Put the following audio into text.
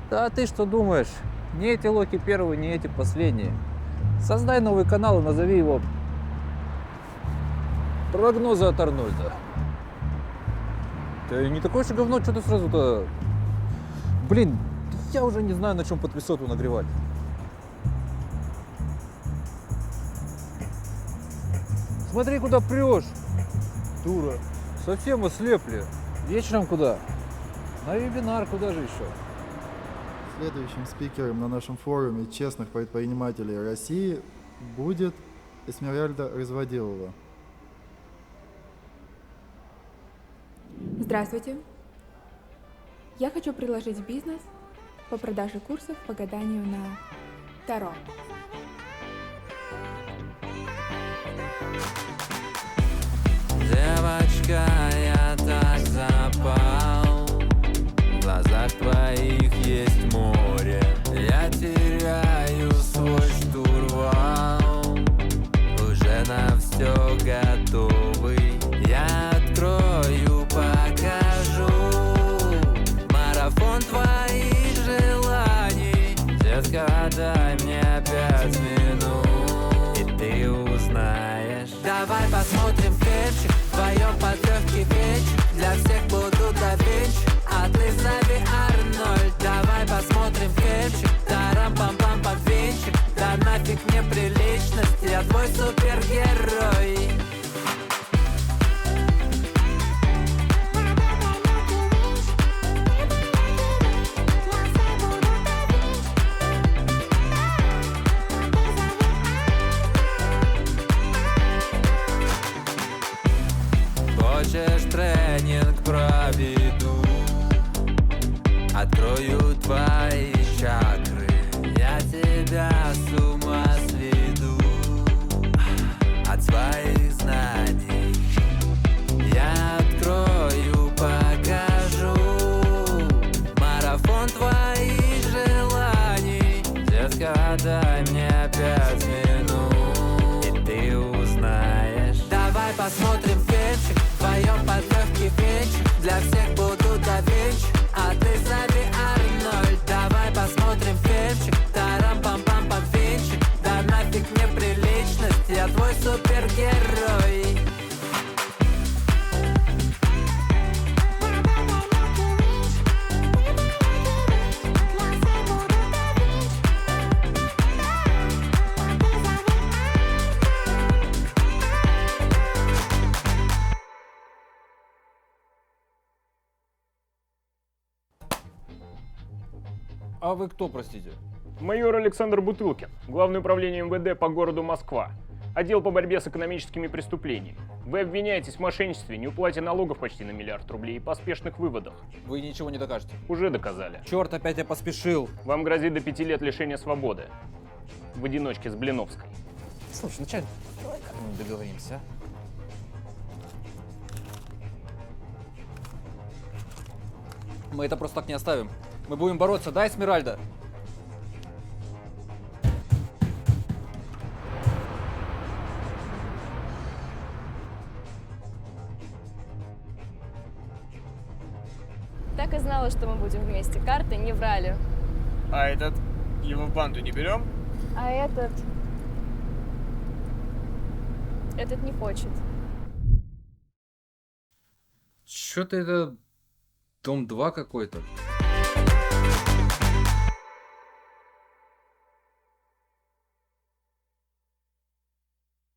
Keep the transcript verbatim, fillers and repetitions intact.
Да а ты что думаешь? Не эти локи первые, не эти последние. Создай новый канал и назови его «Прогнозы от Арнольда». Да и не такое же говно, что ты сразу-то... Блин, я уже не знаю, на чем подписоту нагревать. Смотри, куда прешь, дура. Совсем ослепли. Вечером куда? На вебинар, куда же еще? Следующим спикером на нашем форуме честных предпринимателей России будет Эсмеральда Разводилова. Здравствуйте. Я хочу предложить бизнес по продаже курсов по гаданию на Таро. Девочка, я так запал, в глазах твоих есть море. Я теряю свой штурвал, уже на все готовый. Я открою, покажу марафон твоих желаний. Детка, дай мне пять минут, и ты узнаешь. Давай посмотрим фильмчик, вдвоем под легкий вечер. Для всех буду да винч, а ты зови Арнольд. Давай посмотрим фильмчик, тарам-пам-пам под винчик. Да нафиг неприличность, я твой супергерой. Хочешь, тренинг проведу, открою твои чакры, я тебя с ума сведу от своих знаний. Я открою, покажу марафон твоих желаний. Детка, дай мне пять минут, и ты узнаешь. Давай посмотрим фильмчик, вдвоем под легкий вечер. Для всех буду да винч, а ты зови Арнольд. Давай посмотрим фильмчик, тарам-пам-пам под винчик. Да нафиг неприличность, я твой супергерой. А вы кто, простите? Майор Александр Бутылкин, Главное управление эм вэ дэ по городу Москва. Отдел по борьбе с экономическими преступлениями. Вы обвиняетесь в мошенничестве, неуплате налогов почти на миллиард рублей и поспешных выводах. Вы ничего не докажете. Уже доказали. Черт, опять я поспешил. Вам грозит до пяти лет лишения свободы. В одиночке с Блиновской. Слушай, начальник, давай как-нибудь договоримся, а? Мы это просто так не оставим. Мы будем бороться, да, Эсмеральда? Так и знала, что мы будем вместе. Карты не врали. А этот, его в банду не берем? А этот... Этот не хочет. Чё-то это дом два какой-то.